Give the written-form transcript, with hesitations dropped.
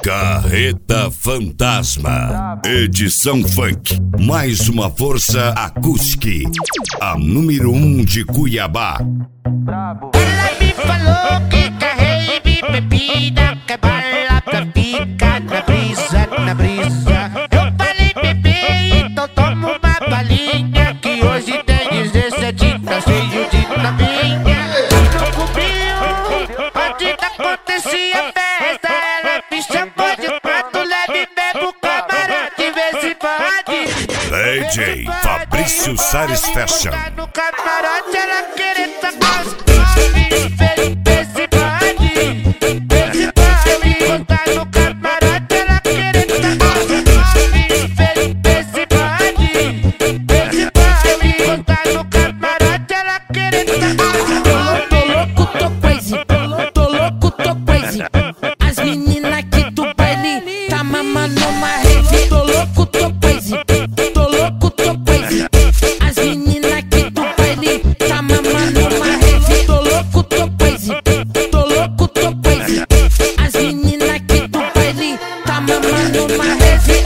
Carreta Fantasma, edição funk, mais uma força acústica, a número 1 de Cuiabá. Ela me falou que carrei bebida, que bala pra ficar na brisa, na brisa. Eu falei bebê, então toma uma balinha, que hoje tem 17, tá cheio de novinha. Não comiu, onde acontecia festa, ela me chamou de prato leve, bebo camarote, vê se pode. DJ Fabrício Sares Fashion. No camarote ela querer tacar os nomes, vê se pode. Vê se pode, botar no camarote ela querer tacar os nomes, vê se pode. Vê se pode, botar no camarote ela querer tacar os nomes. Tô louco, tô crazy, tô louco, tô crazy. As meninas aqui do baile tá mamando uma rave. Tô louco, tô crazy, tô louco, tô crazy. As meninas aqui do baile tá mamando uma rave. Tô louco, tô crazy, tô louco, tô crazy. As meninas aqui do baile tá mamando uma rave.